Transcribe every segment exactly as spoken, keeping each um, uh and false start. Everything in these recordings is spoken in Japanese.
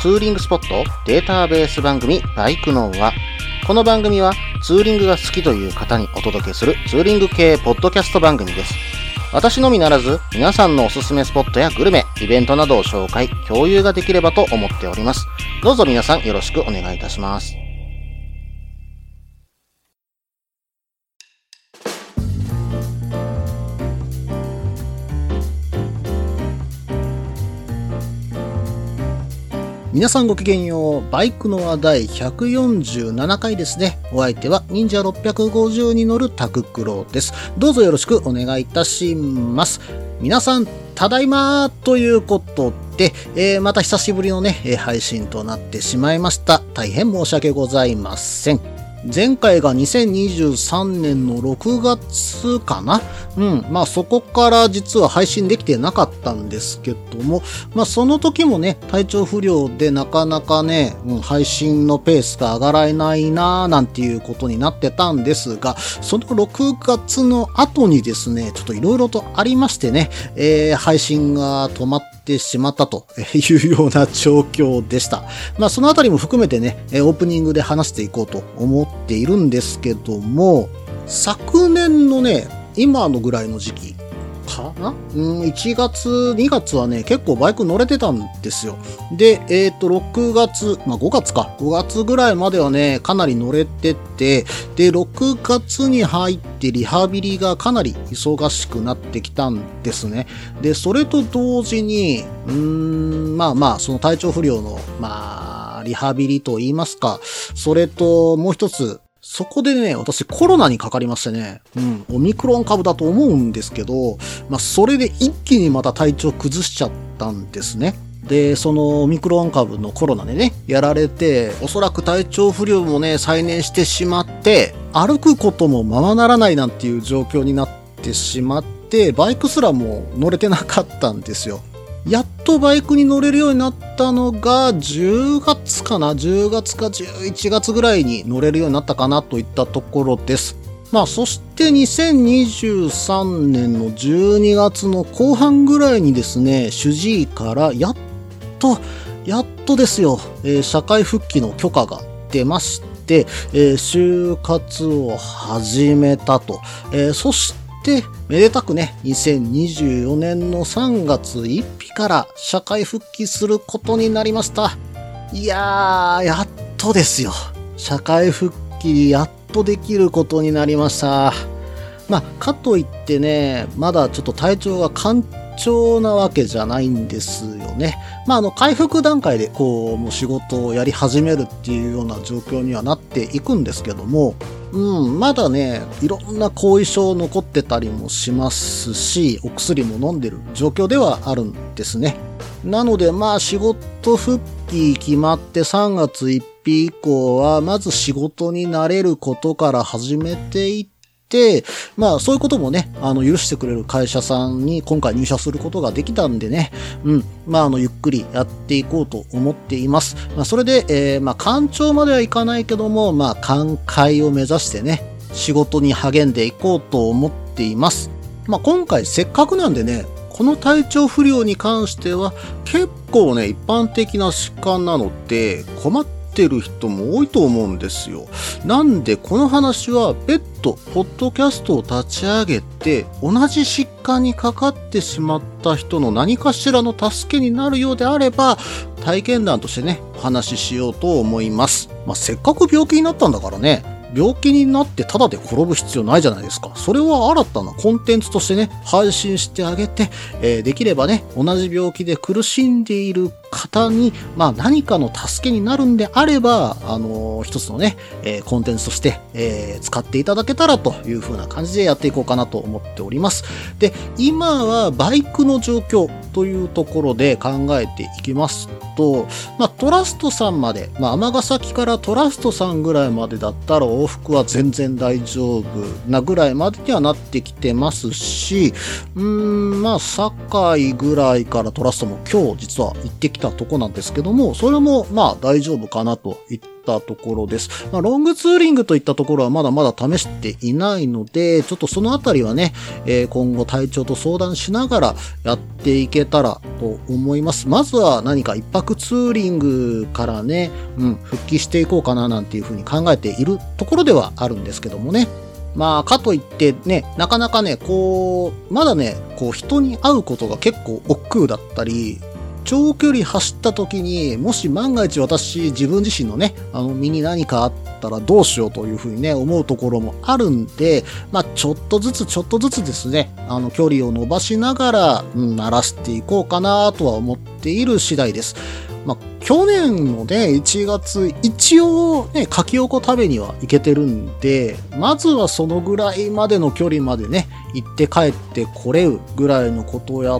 ツーリングスポットデータベース番組バイクノア。この番組はツーリングが好きという方にお届けするツーリング系ポッドキャスト番組です。私のみならず皆さんのおすすめスポットやグルメ、イベントなどを紹介、共有ができればと思っております。どうぞ皆さんよろしくお願いいたします。皆さんごきげんよう。バイクの話題ひゃくよんじゅうななかいですね。お相手は忍者ろっぴゃくごじゅうに乗るタククロです。どうぞよろしくお願いいたします。皆さん、ただいまということで、えー、また久しぶりのね、配信となってしまいました。大変申し訳ございません。前回がにせんにじゅうさんねんのろくがつかな。うん。まあそこから実は配信できてなかったんですけども、まあその時もね、体調不良でなかなかね、うん、配信のペースが上がらないなーなんていうことになってたんですが、そのろくがつの後にですね、ちょっといろいろとありましてね、えー、配信が止まってしまったというような状況でした。まあそのあたりも含めてね、オープニングで話していこうと思っているんですけども、昨年のね、今のぐらいの時期かな、うん、いちがつ、にがつはね、結構バイク乗れてたんですよ。で、えっと、ろくがつ、まあごがつか、ごがつぐらいまではね、かなり乗れてて、で、ろくがつに入ってリハビリがかなり忙しくなってきたんですね。で、それと同時に、うーん、まあまあ、その体調不良の、まあ、リハビリと言いますか、それともう一つ、そこでね、私コロナにかかりましてね、うん、オミクロン株だと思うんですけど、まあそれで一気にまた体調崩しちゃったんですね。で、そのオミクロン株のコロナでね、やられて、おそらく体調不良もね、再燃してしまって、歩くこともままならないなんていう状況になってしまって、バイクすらも乗れてなかったんですよ。やっとバイクに乗れるようになったのがじゅうがつかな ?じゅうがつかじゅういちがつぐらいに乗れるようになったかなといったところです。まあそしてにせんにじゅうさんねんのじゅうにがつの後半ぐらいにですね、主治医からやっと、やっとですよ、えー、社会復帰の許可が出まして、えー、就活を始めたと。えー、そしてで、めでたくね、にせんにじゅうよねんのさんがつついたちから社会復帰することになりました。いやー、やっとですよ。社会復帰やっとできることになりました。まあ、かといってね、まだちょっと体調が完調なわけじゃないんですよね。まあ、あの、回復段階でこう、もう仕事をやり始めるっていうような状況にはなっていくんですけども、うん、まだね、いろんな後遺症残ってたりもしますし、お薬も飲んでる状況ではあるんですね。なので、まあ仕事復帰決まってさんがつついたち以降は、まず仕事に慣れることから始めていって、まあそういうこともね、あの許してくれる会社さんに今回入社することができたんでね、うん、まああのゆっくりやっていこうと思っています。まあそれで、えー、まあ官庁まではいかないけども、まあ官会を目指してね、仕事に励んでいこうと思っています。まあ今回せっかくなんでね、この体調不良に関しては結構ね、一般的な疾患なので困っててる人も多いと思うんですよ。なんでこの話は別途ポッドキャストを立ち上げて同じ疾患にかかってしまった人の何かしらの助けになるようであれば体験談としてねお話ししようと思います。まあ、せっかく病気になったんだからね、病気になってただで転ぶ必要ないじゃないですか。それは新たなコンテンツとしてね配信してあげて、えー、できればね同じ病気で苦しんでいる方に、まあ何かの助けになるんであれば、あのー、一つのね、えー、コンテンツとして、えー、使っていただけたらという風な感じでやっていこうかなと思っております。で、今はバイクの状況というところで考えていきますと、まあトラストさんまで、まあ尼崎からトラストさんぐらいまでだったら往復は全然大丈夫なぐらいまでにはなってきてますし、うーん、まあ堺ぐらいからトラストも今日実は行ってきたとこなんですけども、それもまあ大丈夫かなといっったところです。まあ、ロングツーリングといったところはまだまだ試していないので、ちょっとそのあたりはね、えー、今後隊長と相談しながらやっていけたらと思います。まずは何か一泊ツーリングからね、うん、復帰していこうかななんていうふうに考えているところではあるんですけどもね。まあ、かといってね、なかなかね、こう、まだね、こう人に会うことが結構億劫だったり、長距離走った時に、もし万が一私、自分自身のね、あの身に何かあったらどうしようというふうにね、思うところもあるんで、まあ、ちょっとずつちょっとずつですね、あの、距離を伸ばしながら、うん、慣らしていこうかなとは思っている次第です。まあ、去年のね、いちがつ、一応ね、かきおこ食べには行けてるんで、まずはそのぐらいまでの距離までね、行って帰ってこれるぐらいのことをやって、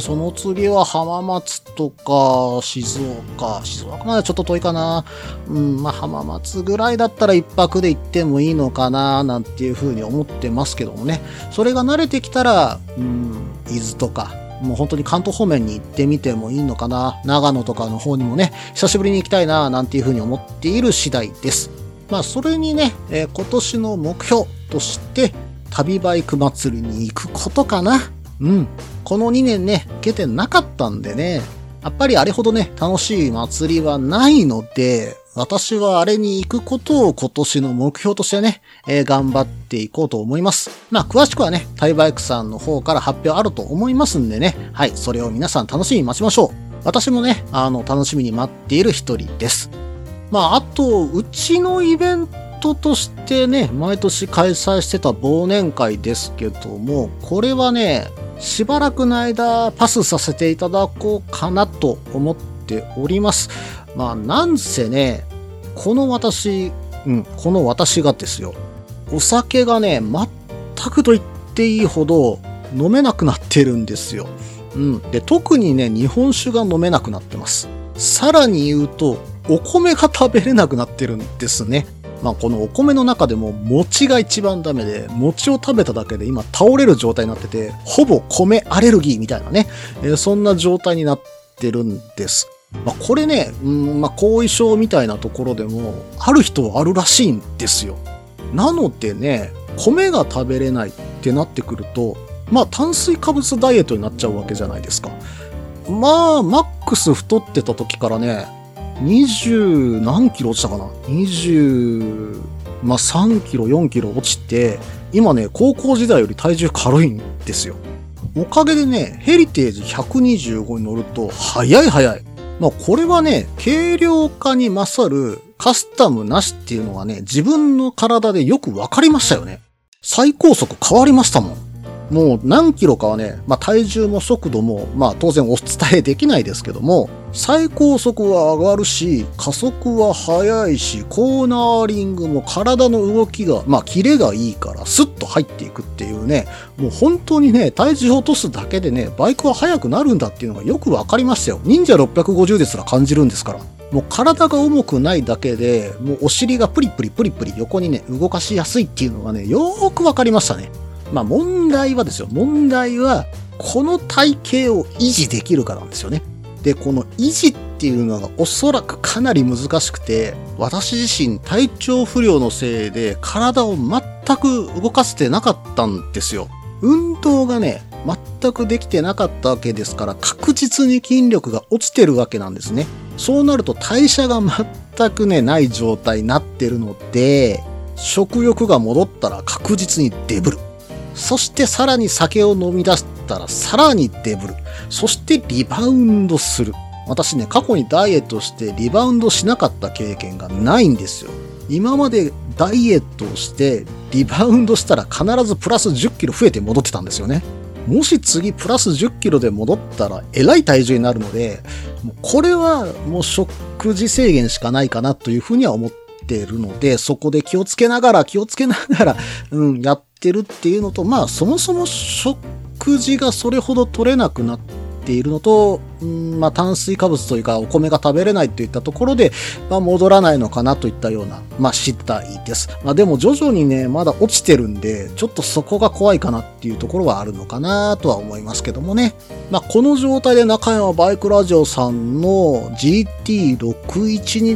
その次は浜松とか、静岡、静岡までちょっと遠いかな。うん、まあ浜松ぐらいだったら一泊で行ってもいいのかな、なんていうふうに思ってますけどもね。それが慣れてきたら、うん、伊豆とか、もう本当に関東方面に行ってみてもいいのかな。長野とかの方にもね、久しぶりに行きたいな、なんていうふうに思っている次第です。まあ、それにね、えー、今年の目標として、旅バイク祭りに行くことかな。うん。このにねんね、行けてなかったんでね、やっぱりあれほどね、楽しい祭りはないので、私はあれに行くことを今年の目標としてね、えー、頑張っていこうと思います。まあ、詳しくはね、旅バイクさんの方から発表あると思いますんでね、はい、それを皆さん楽しみに待ちましょう。私もね、あの、楽しみに待っている一人です。まあ、あと、うちのイベントとしてね、毎年開催してた忘年会ですけども、これはね、しばらくの間パスさせていただこうかなと思っております。まあ、なんせね、この私、うん、この私がですよ、お酒がね、全くと言っていいほど飲めなくなってるんですよ。うん。で、特にね、日本酒が飲めなくなってます。さらに言うと、お米が食べれなくなってるんですね。まあ、このお米の中でも餅が一番ダメで、餅を食べただけで今倒れる状態になってて、ほぼ米アレルギーみたいなね、えー、そんな状態になってるんです。まあ、これね、うん、まあ、後遺症みたいなところでも、ある人はあるらしいんですよ。なのでね、米が食べれないってなってくると、まあ、炭水化物ダイエットになっちゃうわけじゃないですか。まあ、マックス太ってた時からね、にじゅう何キロ落ちたかな ?にじゅう、まあ、さんキロ、よんキロ落ちて、今ね、高校時代より体重軽いんですよ。おかげでね、ヘリテージひゃくにじゅうごに乗ると、早い早い。まあ、これはね、軽量化に勝るカスタムなしっていうのがね、自分の体でよくわかりましたよね。最高速変わりましたもん。もう何キロかはね、まあ体重も速度も、まあ当然お伝えできないですけども、最高速は上がるし、加速は速いし、コーナーリングも体の動きが、まあキレがいいからスッと入っていくっていうね、もう本当にね、体重を落とすだけでね、バイクは速くなるんだっていうのがよくわかりましたよ。忍者ろっぴゃくごじゅうですら感じるんですから。もう体が重くないだけで、もうお尻がプリプリプリプリ横にね、動かしやすいっていうのがね、よーくわかりましたね。まあ問題はですよ。問題は、この体型を維持できるかなんですよね。で、この維持っていうのがおそらくかなり難しくて、私自身体調不良のせいで体を全く動かせてなかったんですよ。運動がね、全くできてなかったわけですから、確実に筋力が落ちてるわけなんですね。そうなると代謝が全くね、ない状態になってるので、食欲が戻ったら確実にデブる。そしてさらに酒を飲み出したらさらにデブる。そしてリバウンドする。私ね、過去にダイエットしてリバウンドしなかった経験がないんですよ。今までダイエットをしてリバウンドしたら必ずプラスじゅっキロ増えて戻ってたんですよね。もし次プラスじゅっキロで戻ったらえらい体重になるので、もうこれはもう食事制限しかないかなというふうには思っているので、そこで気をつけながら気をつけながら、うん、やってるっていうのと、まあそもそも食事がそれほど取れなくなっているのと、うん、まあ炭水化物というかお米が食べれないといったところで、まあ戻らないのかなといったような、まあ次第です。まあでも徐々にね、まだ落ちてるんで、ちょっとそこが怖いかなっていうところはあるのかなとは思いますけどもね。まあこの状態で中山バイクラジオさんの ジーティーろくじゅういち に出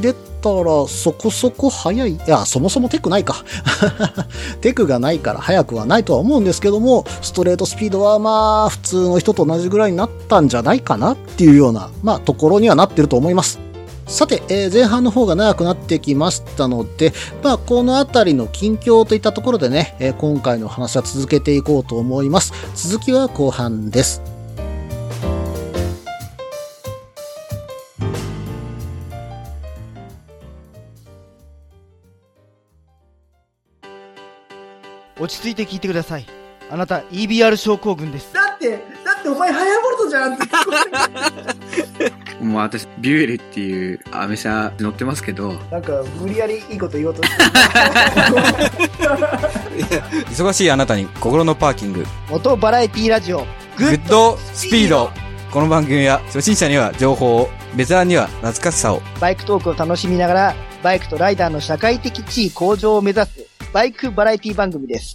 たらそこそこ早い。いや、そもそもテクないか。テクがないから早くはないとは思うんですけども、ストレートスピードはまあ普通の人と同じぐらいになったんじゃないかなっていうような、まあところにはなってると思います。さて、えー、前半の方が長くなってきましたので、まあこのあたりの近況といったところでね、えー、今回の話は続けていこうと思います。続きは後半です。 落ち着いて聞いてください。あなた イービーアール 症候群です。 だってだってお前ハヤボルトじゃんってもう私ビュエルっていうアメ車乗ってますけど、 なんか無理やりいいこと言おうとして忙しいあなたに心のパーキング、 元バラエティラジオグッドスピード。この番組は初心者には情報を、ベテランには懐かしさを、 バイクトークを楽しみながらバイクとライダーの社会的地位向上を目指すバイクバラエティ番組です。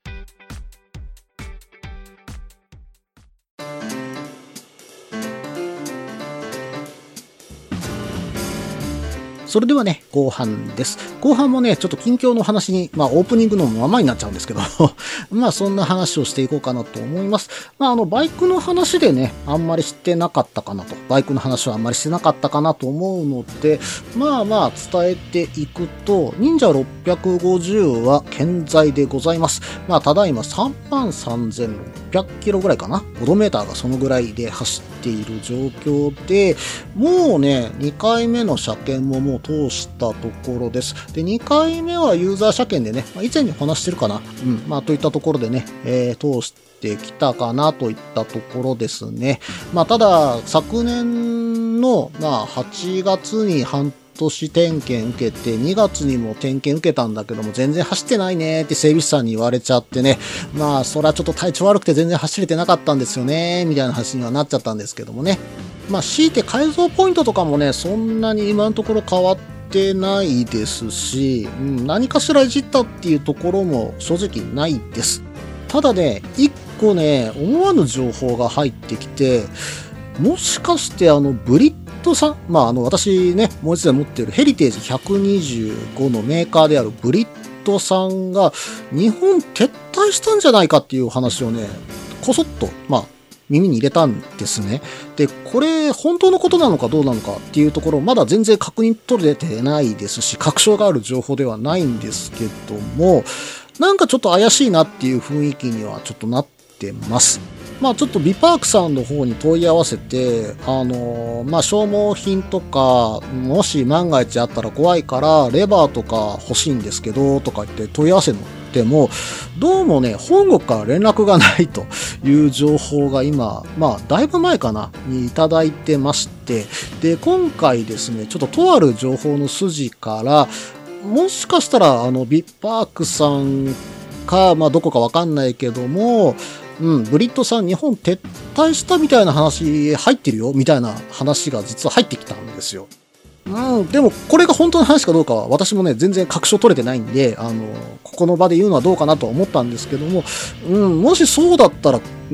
それではね、後半です。後半もね、ちょっと近況の話に、まあオープニングのままになっちゃうんですけど、まあそんな話をしていこうかなと思います。まああの、バイクの話でね、あんまりしてなかったかなと、バイクの話はあんまりしてなかったかなと思うので、まあまあ伝えていくと、忍者ろっぴゃくごじゅうは健在でございます。まあただいまさんまんさんぜんろっぴゃくキロぐらいかな、オドメーターがそのぐらいで走っている状況で、もうね、にかいめの車検ももう通したところです。で、にかいめはユーザー車検でね、まあ、以前に話してるかな。うん。まあ、といったところでね、えー、通してきたかなといったところですね。まあ、ただ、昨年の、まあ、はちがつに半年点検受けて、にがつにも点検受けたんだけども、全然走ってないねって整備士さんに言われちゃってね。まあ、それはちょっと体調悪くて全然走れてなかったんですよね、みたいな話にはなっちゃったんですけどもね。まあ、強いて改造ポイントとかもね、そんなに今のところ変わってないですし、うん、何かしらいじったっていうところも正直ないです。ただね、一個ね、思わぬ情報が入ってきて、もしかしてあの、ブリッドさん、まああの、私ね、もう一台持っているヘリテージひゃくにじゅうごのメーカーであるブリッドさんが、日本撤退したんじゃないかっていう話をね、こそっと、まあ、耳に入れたんですね。で、これ本当のことなのかどうなのかっていうところまだ全然確認取れてないですし、確証がある情報ではないんですけども、なんかちょっと怪しいなっていう雰囲気にはちょっとなってます。まあちょっとビパークさんの方に問い合わせて、あのー、まあ消耗品とか、もし万が一あったら怖いからレバーとか欲しいんですけど、とか言って問い合わせのでも、どうもね、本国から連絡がないという情報が今、まあ、だいぶ前かな、にいただいてまして、で、今回ですね、ちょっととある情報の筋から、もしかしたら、あの、ビッパークさんか、まあ、どこかわかんないけども、うん、ブリッドさん日本撤退したみたいな話入ってるよ、みたいな話が実は入ってきたんですよ。うん、でもこれが本当の話かどうかは私もね全然確証取れてないんで、あのここの場で言うのはどうかなと思ったんですけども、うん、もしそうだったら、うん、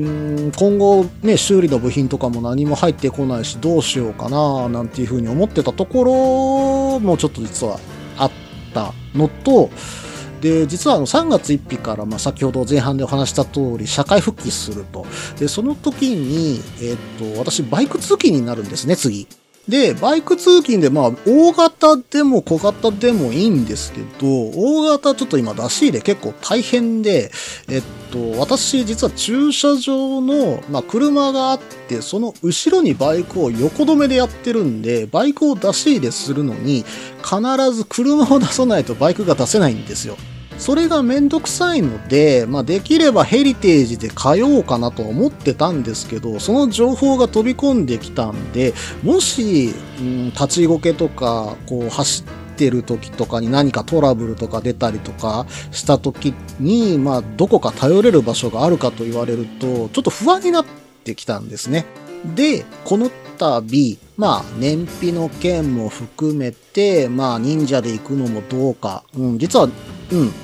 今後ね修理の部品とかも何も入ってこないしどうしようかななんていうふうに思ってたところもちょっと実はあったのと、で実はあのさんがつついたちから、まあ、先ほど前半でお話した通り社会復帰すると。でその時に、えー、っと私バイク通勤になるんですね次。で、バイク通勤で、まあ、大型でも小型でもいいんですけど、大型ちょっと今出し入れ結構大変で、えっと、私実は駐車場の、まあ、車があって、その後ろにバイクを横止めでやってるんで、バイクを出し入れするのに、必ず車を出さないとバイクが出せないんですよ。それがめんどくさいので、まあ、できればヘリテージで通おうかなと思ってたんですけど、その情報が飛び込んできたんで、もし、うん、立ちこけとか、こう走ってる時とかに何かトラブルとか出たりとかした時に、まあ、どこか頼れる場所があるかと言われると、ちょっと不安になってきたんですね。で、この度、まあ、燃費の件も含めて、まあ、忍者で行くのもどうか、うん、実は、うん、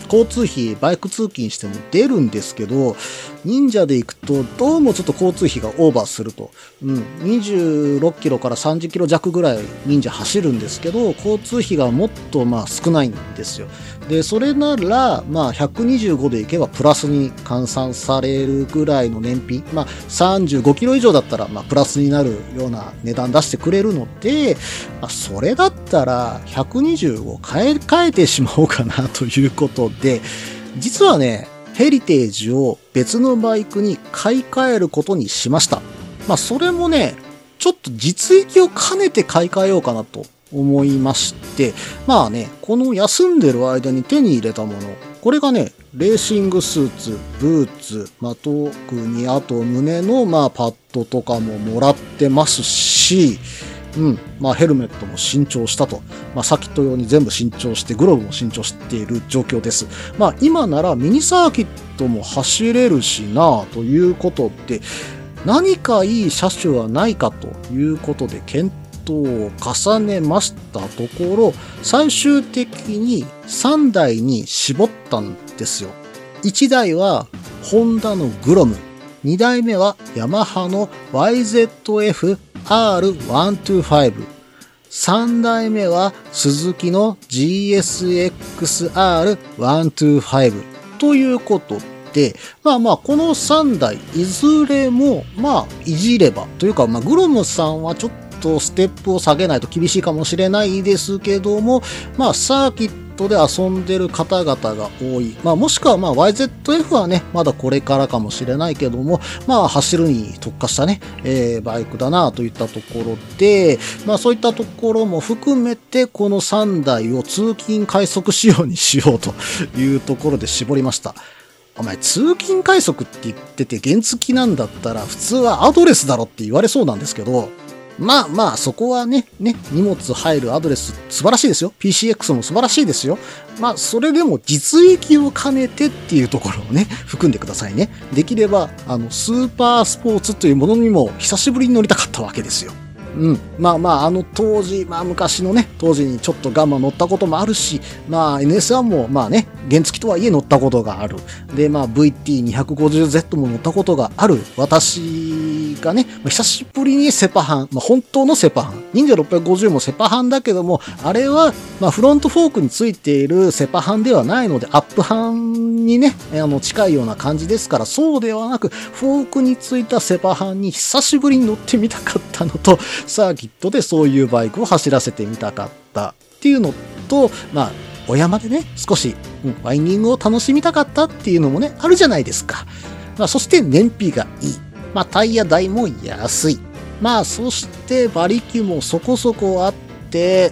交通費、バイク通勤しても出るんですけど、忍者で行くと、どうもちょっと交通費がオーバーすると。うん。にじゅうろっキロからさんじゅっキロ弱ぐらい忍者走るんですけど、交通費がもっとまあ少ないんですよ。で、それなら、まあひゃくにじゅうごで行けばプラスに換算されるぐらいの燃費。まあさんじゅうごキロ以上だったら、まあプラスになるような値段出してくれるので、まあ、それだったらひゃくにじゅうご買い替えてしまおうかなということで、実はね、ヘリテージを別のバイクに買い替えることにしました。まあそれもね、ちょっと実益を兼ねて買い替えようかなと思いまして、まあね、この休んでる間に手に入れたもの、これがね、レーシングスーツ、ブーツ、まあ、特にあと胸のまあパッドとかももらってますし、うん。まあヘルメットも新調したと。まあサーキット用に全部新調して、グローブも新調している状況です。まあ今ならミニサーキットも走れるしなということで、何かいい車種はないかということで検討を重ねましたところ、最終的にさんだいに絞ったんですよ。いちだいはホンダのグロム。にだいめはヤマハの ワイゼットエフアールひゃくにじゅうご。さんだいめはスズキの ジーエスエックスアールひゃくにじゅうご ということで、まあまあこのさんだいいずれもまあいじればというか、まあグロムさんはちょっとステップを下げないと厳しいかもしれないですけども、まあサーキットで遊んでる方々が多い。まあもしくはまあ ワイゼットエフ はね、まだこれからかもしれないけども、まあ走るに特化したね、えー、バイクだなといったところで、まあそういったところも含めてこのさんだいを通勤快速仕様にしようというところで絞りました。お前通勤快速って言ってて原付なんだったら普通はアドレスだろって言われそうなんですけど、まあまあ、そこはね、ね、荷物入るアドレス素晴らしいですよ。ピーシーエックス も素晴らしいですよ。まあ、それでも実益を兼ねてっていうところをね、含んでくださいね。できれば、あの、スーパースポーツというものにも久しぶりに乗りたかったわけですよ。うん。まあまあ、あの当時、まあ昔のね、当時にちょっとガンマ乗ったこともあるし、まあ エヌエスワン もまあね、原付とはいえ乗ったことがある。で、まあ ブイティーにひゃくごじゅうゼット も乗ったことがある。私がね、まあ、久しぶりにセパハン、まあ本当のセパハン。忍者ろっぴゃくごじゅうもセパハンだけども、あれは、まあフロントフォークについているセパハンではないので、アップハンにね、あの近いような感じですから、そうではなく、フォークについたセパハンに久しぶりに乗ってみたかったのと、サーキットでそういうバイクを走らせてみたかったっていうのと、まあ、お山でね、少し、うん、ワインディングを楽しみたかったっていうのもね、あるじゃないですか。まあ、そして燃費がいい。まあ、タイヤ代も安い。まあ、そして馬力もそこそこあって、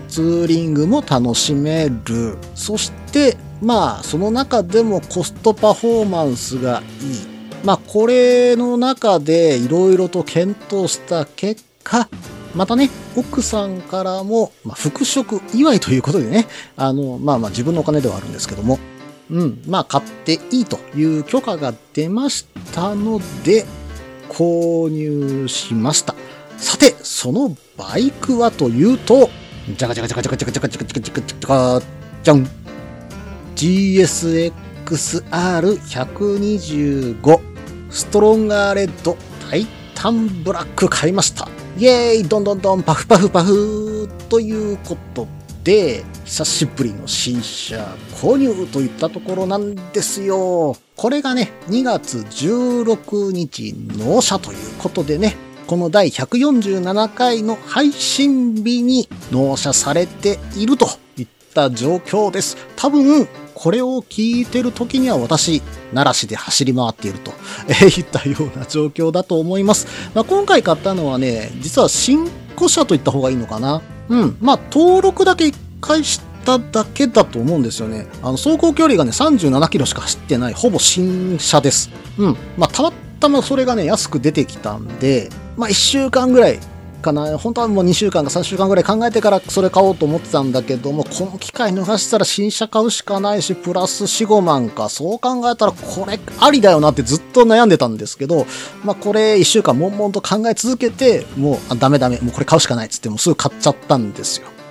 ツーリングも楽しめる。そして、まあ、その中でもコストパフォーマンスがいい。まあ、これの中でいろいろと検討した結果、またね、奥さんからも、まあ、復職祝いということでね、あの、まあまあ自分のお金ではあるんですけども、うん、まあ買っていいという許可が出ましたので、購入しました。さて、そのバイクはというと、じゃがじゃがじゃがじゃがじゃがじゃがじゃがじゃがじゃがじゃがじゃん ジーエスエックスアールひゃくにじゅうご ストロンガーレッドタイタンブラック買いました。イェーイどんどんどんパフパフパフということで、久しぶりの新車購入といったところなんですよ。これがね、にがつじゅうろくにち納車ということでね、このだいひゃくよんじゅうななかいの配信日に納車されているといった状況です。多分、これを聞いてる時には私、奈良市で走り回っていると、えー、いったような状況だと思います。まあ、今回買ったのはね、実は新古車といった方がいいのかな。うん。まあ、登録だけ一回しただけだと思うんですよね。あの、走行距離がね、さんじゅうななキロしか走ってない、ほぼ新車です。うん。まあ、たまたまそれがね、安く出てきたんで、まあ、いっしゅうかんぐらい、かな。本当はもうにしゅうかんかさんしゅうかんぐらい考えてからそれ買おうと思ってたんだけども、この機会逃したら新車買うしかないし、プラスよん、ごまんか。そう考えたらこれありだよなってずっと悩んでたんですけど、まあこれいっしゅうかん悶々と考え続けて、もうあダメダメ、もうこれ買うしかないっつってもうすぐ買っちゃったんですよ。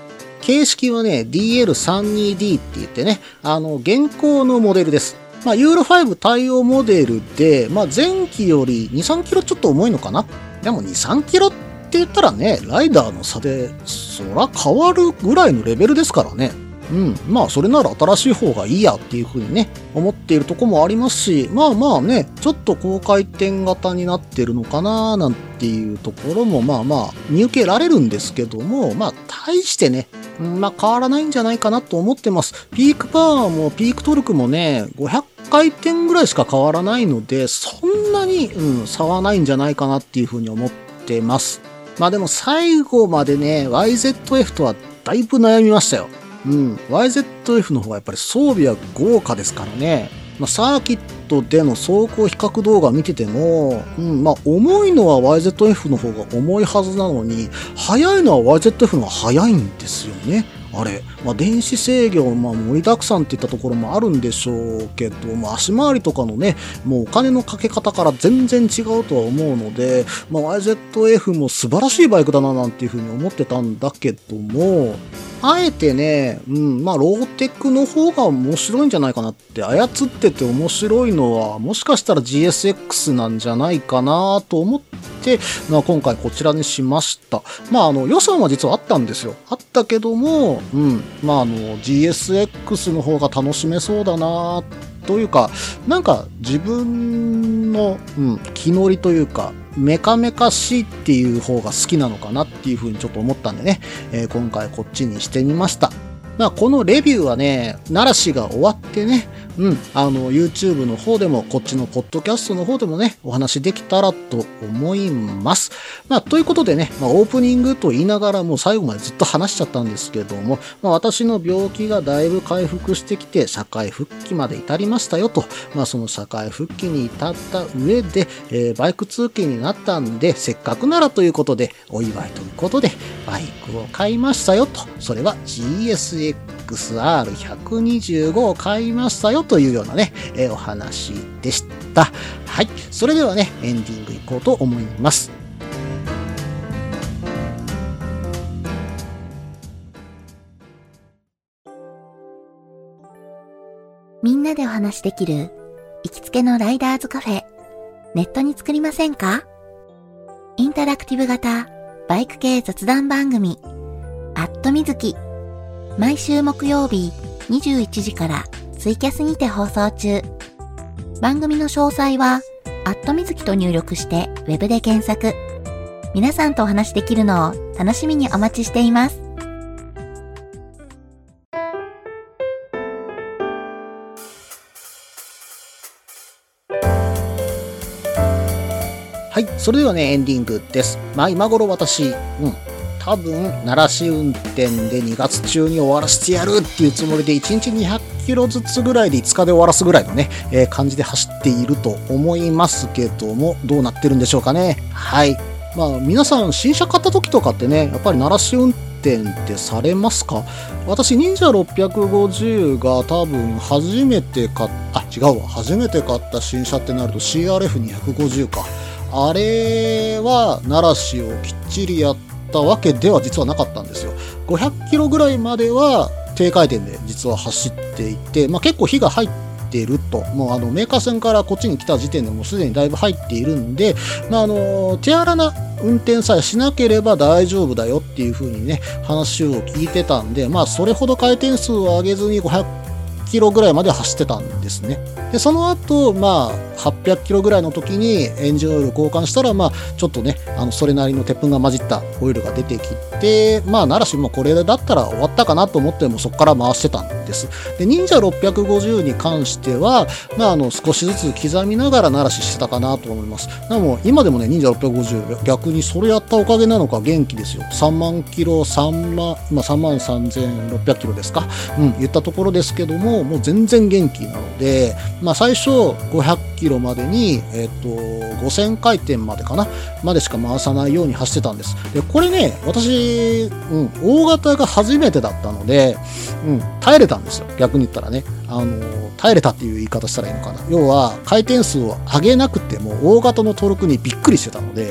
形式はね、ディーエルさんじゅうにディー って言ってね、あの、現行のモデルです。まあ、ユーロファイブ対応モデルで、まあ、前期よりに、さんキロちょっと重いのかな。でもに、さんキロって言ったらね、ライダーの差で、そら変わるぐらいのレベルですからね。うん。まあ、それなら新しい方がいいやっていう風にね、思っているとこもありますし、まあまあね、ちょっと高回転型になってるのかななんていうところも、まあまあ、見受けられるんですけども、まあ、大してね、まあ変わらないんじゃないかなと思ってます。ピークパワーもピークトルクもね、ごひゃくかいてんぐらいしか変わらないので、そんなに、うん、差はないんじゃないかなっていう風に思ってます。まあでも最後までね、ワイゼットエフ とはだいぶ悩みましたよ。うん。ワイゼットエフ の方がやっぱり装備は豪華ですからね。まあ、サーキットでの走行比較動画見てても、うん、まあ、重いのは ワイゼットエフ の方が重いはずなのに、速いのは ワイゼットエフ の方が速いんですよね。あれ。まあ、電子制御、まあ、盛りだくさんっていったところもあるんでしょうけど、まあ、足回りとかのね、もうお金のかけ方から全然違うとは思うので、まあ、ワイゼットエフ も素晴らしいバイクだななんていうふうに思ってたんだけども、あえてね、うん、まあ、ローテクの方が面白いんじゃないかなって、操ってて面白いのは、もしかしたら ジーエスエックス なんじゃないかなと思って、まあ、今回こちらにしました。まあ、あの、予算は実はあったんですよ。あったけども、うん、まあ、あの、ジーエスエックス の方が楽しめそうだなというか、なんか自分の、うん、気乗りというか、メカメカしいっていう方が好きなのかなっていうふうにちょっと思ったんでね、えー、今回こっちにしてみました。まあ、このレビューはね、奈良市が終わってね、うん、あの、YouTube の方でも、こっちのポッドキャストの方でもね、お話できたらと思います。まあ、ということでね、まあ、オープニングと言いながらもう最後までずっと話しちゃったんですけども、まあ、私の病気がだいぶ回復してきて、社会復帰まで至りましたよと、まあ、その社会復帰に至った上で、えー、バイク通勤になったんで、せっかくならということで、お祝いということで、バイクを買いましたよと、それは ジーエスエックスアールひゃくにじゅうご を買いましたよというようなね、えー、お話でした。はい。それではね、エンディングいこうと思います。 みんなでお話できる行きつけのライダーズカフェ、ネットに作りませんか？インタラクティブ型バイク系雑談番組、アットみずき。毎週木曜日にじゅういちじからツイキャスにて放送中。番組の詳細は、アットみずきと入力してウェブで検索。皆さんとお話しできるのを楽しみにお待ちしています。 はい。それではね、エンディングです。まあ今頃私、うん。多分、奈良市運転でにがつ中に終わらせてやるっていうつもりでいちにちにひゃくキロずつぐらいでいつかで終わらすぐらいのね、えー、感じで走っていると思いますけども、どうなってるんでしょうかね。はい。まあ皆さん新車買った時とかってね、やっぱり奈良市運転ってされますか？私、忍者ろっぴゃくごじゅうが多分初めて買っ、あ、違うわ。初めて買った新車ってなると シーアールエフにひゃくごじゅう か。あれは奈良市をきっちりやったわけでは実はなかったんですよ。ごひゃくキロぐらいまでは低回転で実は走っていて、まあ、結構火が入っていると、もうあのメーカー線からこっちに来た時点でもうすでにだいぶ入っているんで、まあ、あの手荒な運転さえしなければ大丈夫だよっていう風にね話を聞いてたんで、まあそれほど回転数を上げずにごひゃくキロぐらいまで走ってたんですね。でその後まあはっぴゃくキロぐらいの時にエンジンオイル交換したら、まあちょっとねあのそれなりの鉄粉が混じったオイルが出てきて、まあ奈良市もこれだったら終わったかなと思ってもそこから回してたんです。で忍者ろっぴゃくごじゅうに関してはまああの少しずつ刻みながら奈良市してたかなと思います。でも今でもね忍者ろっぴゃくごじゅう逆にそれやったおかげなのか元気ですよ。さんまんキロさんまん今さんまんさんぜんろっぴゃくキロですか、うん言ったところですけどももう全然元気なので、まあ最初ごひゃくキロまでにえっとごせんかいてんまでかなまでしか回さないように走ってたんです。でこれね私、うん、大型が初めてだったので、うん、耐えれたんですよ。逆に言ったらねあの耐えれたっていう言い方したらいいのかな。要は回転数を上げなくても大型のトルクにびっくりしてたので、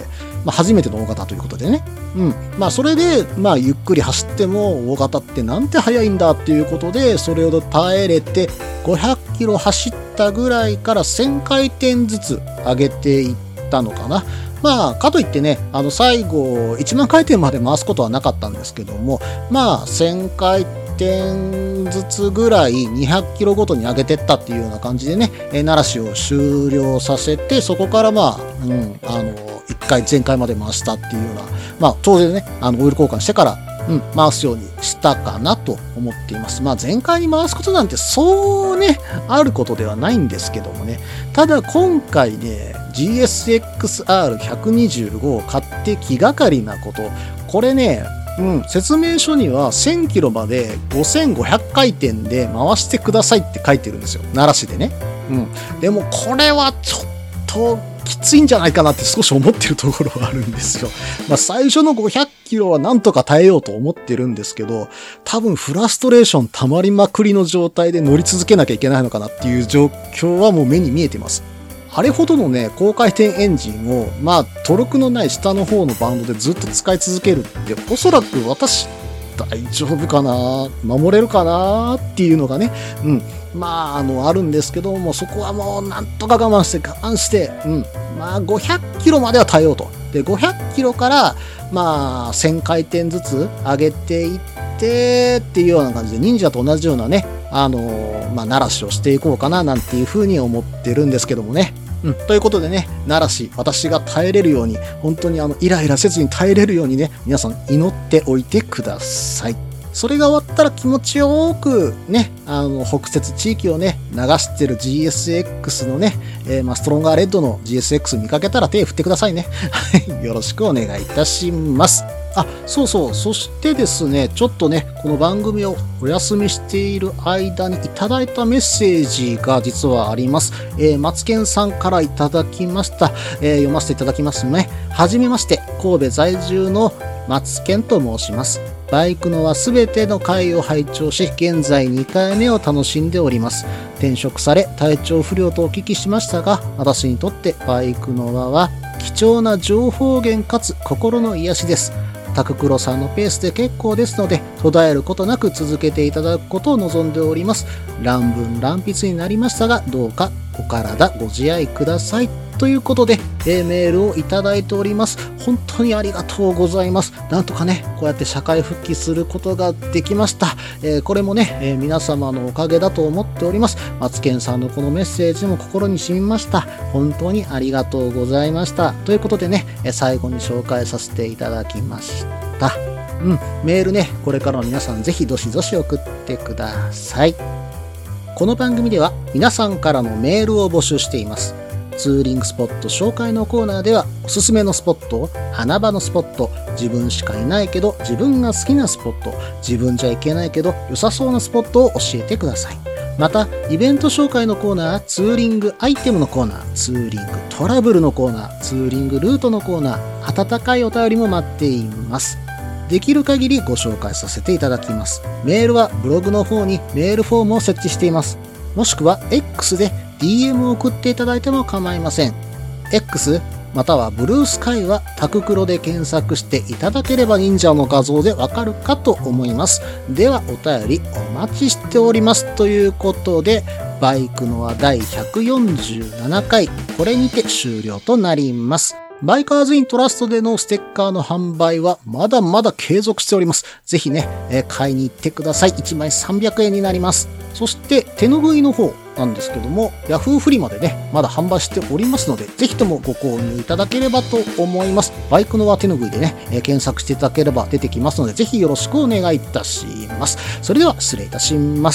まあ、初めての大型ということでね。うん。まあ、それで、まあ、ゆっくり走っても、大型ってなんて速いんだっていうことで、それを耐えれて、ごひゃっキロ走ったぐらいからせんかいてんずつ上げていったのかな。まあ、かといってね、あの、最後、いちまんかいてんまで回すことはなかったんですけども、まあ、せんかいてんずつぐらいにひゃっキロごとに上げてったっていうような感じでね、えー、鳴らしを終了させて、そこからまあ、うん、あの、いっかい全開まで回したっていうような、まあ、当然ね、あの、オイル交換してから、うん、回すようにしたかなと思っています。まあ、全開に回すことなんてそうね、あることではないんですけどもね。ただ今回ね、ジーエスエックスアールひゃくにじゅうご を買って気がかりなこと。これね、うん、説明書にはせんキロまでごせんごひゃくかいてんで回してくださいって書いてるんですよ。鳴らしでね。うん。でもこれはちょっときついんじゃないかなって少し思ってるところはあるんですよ。まあ最初のごひゃっキロはなんとか耐えようと思ってるんですけど、多分フラストレーション溜まりまくりの状態で乗り続けなきゃいけないのかなっていう状況はもう目に見えてます。あれほどのね、高回転エンジンを、まあ、トルクのない下の方のバンドでずっと使い続けるって、おそらく私、大丈夫かな、守れるかなっていうのがね、うん。まあ、あの、あるんですけども、そこはもう、なんとか我慢して、我慢して、うん。まあ、ごひゃっキロまでは耐えようと。で、ごひゃっキロから、まあ、せんかいてんずつ上げていって、っていうような感じで、忍者と同じようなね、あの、まあ、鳴らしをしていこうかな、なんていうふうに思ってるんですけどもね。うん、ということでね、鳴らし、私が耐えれるように、本当にあの、イライラせずに耐えれるようにね、皆さん祈っておいてください。それが終わったら気持ちよくね、あの、北摂地域をね、流してる ジーエスエックス のね、えー、まあ、ストロンガーレッドの ジーエスエックス 見かけたら手振ってくださいね。よろしくお願いいたします。あ、そうそう。そしてですね、ちょっとね、この番組をお休みしている間にいただいたメッセージが実はあります。えー、マツケンさんからいただきました。えー、読ませていただきますね。はじめまして、神戸在住のマツケンと申します。バイクのはすべての回を拝聴し、現在にかいめを楽しんでおります。転職され、体調不良とお聞きしましたが、私にとってバイクの輪は貴重な情報源かつ心の癒しです。タククロさんのペースで結構ですので、途絶えることなく続けていただくことを望んでおります。乱文乱筆になりましたが、どうかお体ご自愛ください。ということで、えー、メールをいただいております。本当にありがとうございます。なんとかね、こうやって社会復帰することができました。えー、これもね、えー、皆様のおかげだと思っております。マツケンさんのこのメッセージも心に染みました。本当にありがとうございました。ということでね、えー、最後に紹介させていただきました。うん、メールね、これからの皆さんぜひどしどし送ってください。この番組では皆さんからのメールを募集しています。ツーリングスポット紹介のコーナーでは、おすすめのスポット、穴場のスポット、自分しかいないけど自分が好きなスポット、自分じゃいけないけど良さそうなスポットを教えてください。また、イベント紹介のコーナー、ツーリングアイテムのコーナー、ツーリングトラブルのコーナー、ツーリングルートのコーナー、温かいお便りも待っています。できる限りご紹介させていただきます。メールはブログの方にメールフォームを設置しています。もしくは X で ディーエム を送っていただいても構いません。X またはブルースカイはタククロで検索していただければ忍者の画像でわかるかと思います。ではお便りお待ちしております。ということで、バイクのはだいひゃくよんじゅうななかい、これにて終了となります。バイカーズイントラストでのステッカーの販売はまだまだ継続しております。ぜひね、えー、買いに行ってください。いちまいさんびゃくえんになります。そして手ぬぐいの方なんですけども、ヤフーフリマでね、まだ販売しておりますので、ぜひともご購入いただければと思います。バイクのは手ぬぐいでね、えー、検索していただければ出てきますので、ぜひよろしくお願いいたします。それでは失礼いたします。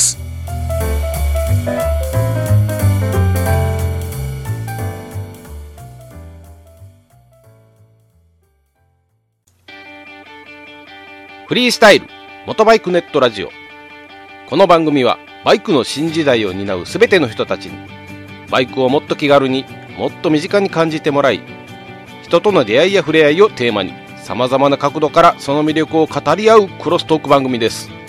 フリースタイル元バイクネットラジオ。この番組はバイクの新時代を担うすべての人たちにバイクをもっと気軽にもっと身近に感じてもらい、人との出会いや触れ合いをテーマにさまざまな角度からその魅力を語り合うクロストーク番組です。